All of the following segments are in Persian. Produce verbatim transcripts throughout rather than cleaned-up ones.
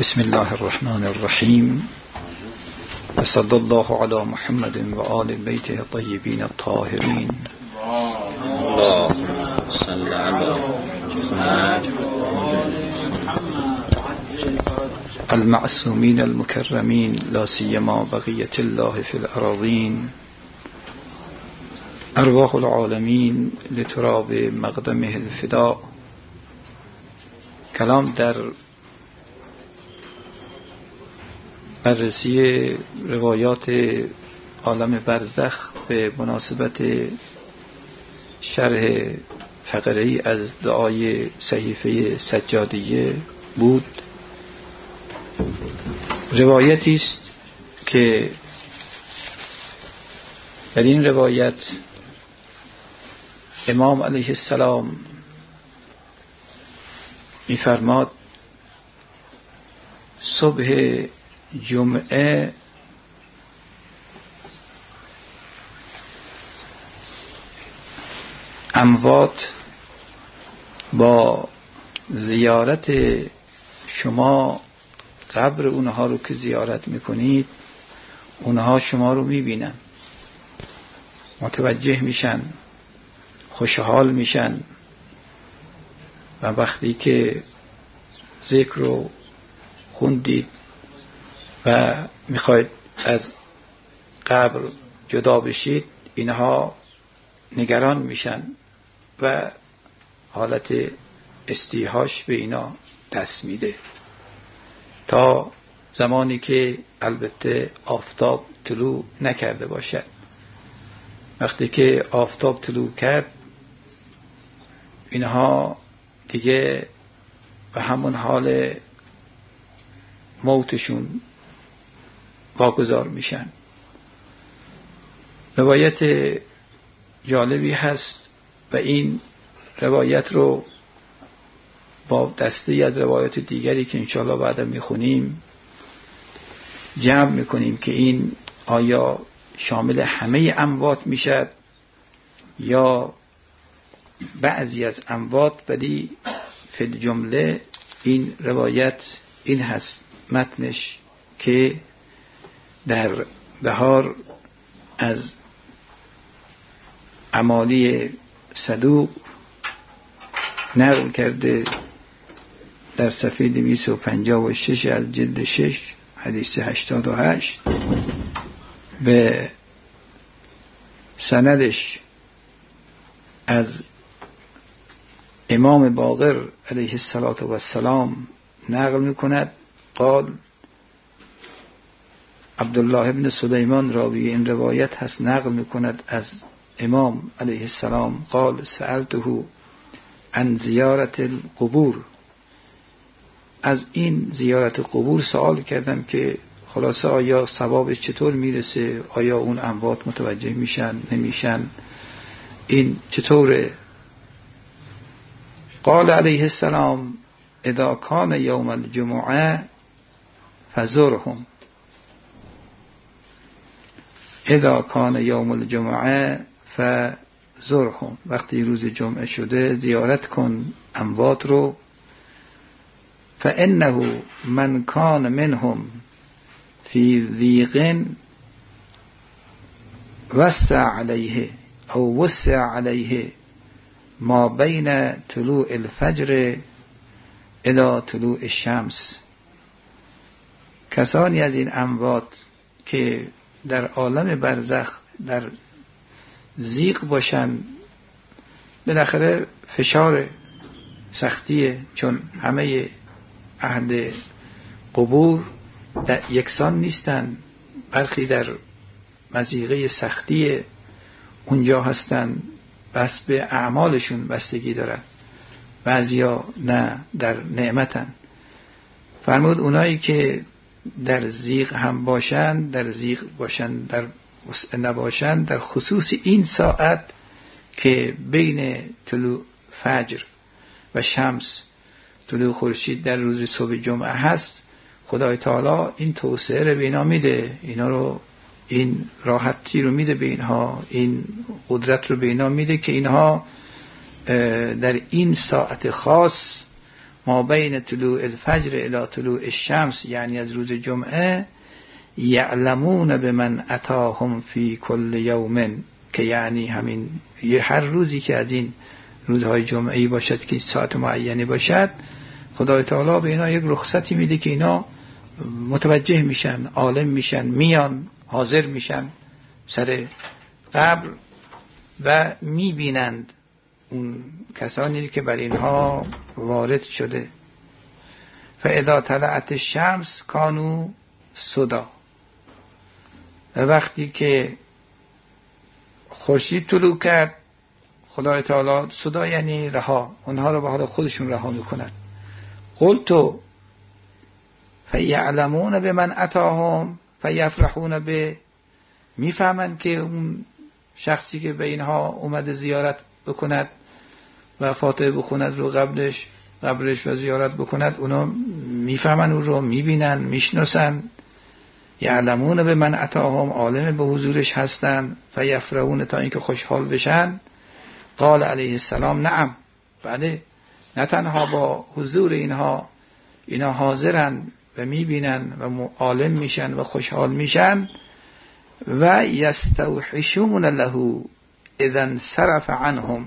بسم الله الرحمن الرحیم و صلی الله علی محمد و آل بیته الطیبین الطاهرین. اللهم صل علی محمد المعصومین المکرمین لا سیما بقیة الله فی الأراضین. ارواح العالمین لتراب مقدمه الفداء. کلام در بررسی روایات عالم برزخ به مناسبت شرح فقره‌ای از دعای صحیفه سجادیه بود. روایتی است که در این روایت امام علیه السلام می‌فرماد صبح جمعه اموات با زیارت شما قبر اونها رو که زیارت میکنید، اونها شما رو میبینن، متوجه میشن، خوشحال میشن و وقتی که ذکر رو خوندید و میخواید از قبر جدا بشید، اینها نگران میشن و حالت استیحاش به اینا دست میده تا زمانی که البته آفتاب طلوع نکرده باشد. وقتی که آفتاب طلوع کرد، اینها دیگه به همون حال موتشون واگذار میشن. روایت جالبی هست و این روایت رو با دسته از روایات دیگری که انشاءالله بعدا میخونیم جمع میکنیم که این آیا شامل همه اموات میشد یا بعضی از اموات، ولی فی الجمله این روایت این هست متنش که در بهار از امالی صدوق نقل کرده در صفحه دویست و پنجاه و شش از جلد شش حدیث هشتاد و هشت به سندش از امام باقر علیه السلام نقل میکند. قال عبدالله ابن سلیمان راوی این روایت هست، نقل میکند از امام علیه السلام قال سألته عن زیارت القبور. از این زیارت قبور سوال کردم که خلاصه آیا ثوابش چطور میرسه، آیا اون اموات متوجه میشن نمیشن، این چطوره؟ قال علیه السلام اذا کان یوم الجمعه فزرهم. اذا کان یوم الجمعه فزرهم، وقتی روز جمعه شده زیارت کن اموات رو. فانه من کان منهم فی ضیق وسع علیه او وسع علیه ما بین طلوع الفجر الی طلوع الشمس. کسانی از این اموات که در عالم برزخ در ضیق باشن، بالاخره فشار سختیه، چون همه اهل قبور در یکسان نیستن، برخی در مضیقه سختی اونجا هستن، بس به اعمالشون بستگی دارن، بعضیا نه در نعمتن. فرمود اونایی که در ضیق هم باشن، در ضیق باشن، در وسع نباشن، در خصوص این ساعت که بین طلوع فجر و شمس، طلوع خورشید در روز صبح جمعه هست، خدای تعالی این توسعه رو به اینا میده، اینا رو این راحتی رو میده به اینها، این قدرت رو به اینا میده که اینها در این ساعت خاص ما بین طلوع الفجر الی طلوع الشمس، یعنی از روز جمعه، یعلمون بمن اتاهم فی کل یوم، که یعنی همین هر روزی که از این روزهای جمعه‌ای باشد که ساعت معینی باشد، خدای تعالی به اینا یک رخصتی میده که اینا متوجه میشن، عالم میشن، میان حاضر میشن سر قبر و میبینند اون کسانی که بر اینها وارد شده. فاذا طلعت الشمس کانوا سدا، و وقتی که خورشید طلوع کرد، خدای تعالی سدا یعنی رها، اونها رو به حال خودشون رها میکند. قلت فیعلمون بمن اتاهم فیفرحون به، میفهمند که اون شخصی که به اینها اومده زیارت بکند و فاتحه بخوند رو قبلش قبرش و زیارت بکند، اونا میفهمن اون رو، میبینن، میشناسن. یعلمون به من اتاهم، عالم به حضورش هستن. فیفرحون، تا اینکه خوشحال بشن. قال علیه السلام نعم، بله، نه تنها با حضور اینها اینا حاضرن و میبینن و عالم میشن و خوشحال میشن. و یستوحشون له اذا انصرف عنهم،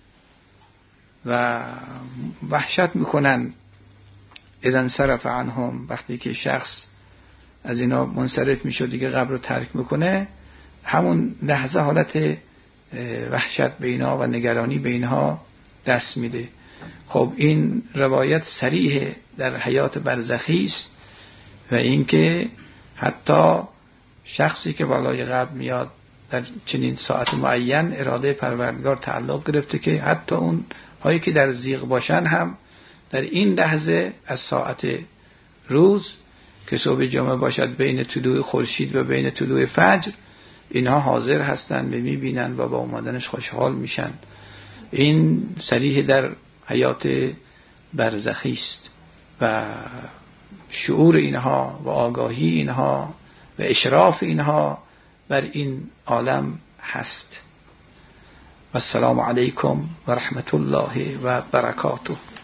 و وحشت میکنن اذا انصرف عنهم، وقتی که شخص از اینا منصرف میشه دیگه قبر رو ترک میکنه، همون لحظه حالت وحشت به اینا و نگرانی به اینها دست میده. خب این روایت صریح در حیات برزخی است، و اینکه حتی شخصی که بالای قبر میاد در چنین ساعت معین، اراده پروردگار تعلق گرفته که حتی اون هایی که در ضیق باشن هم در این لحظه از ساعت روز که صبح جمعه باشد بین طلوع خورشید و بین طلوع فجر، اینها حاضر هستند و میبینن و با اومدنش خوشحال میشن. این صریح در حیات برزخی است و شعور اینها و آگاهی اینها و اشراف اینها بر این عالم هست. و السلام علیکم و رحمت الله و برکاته.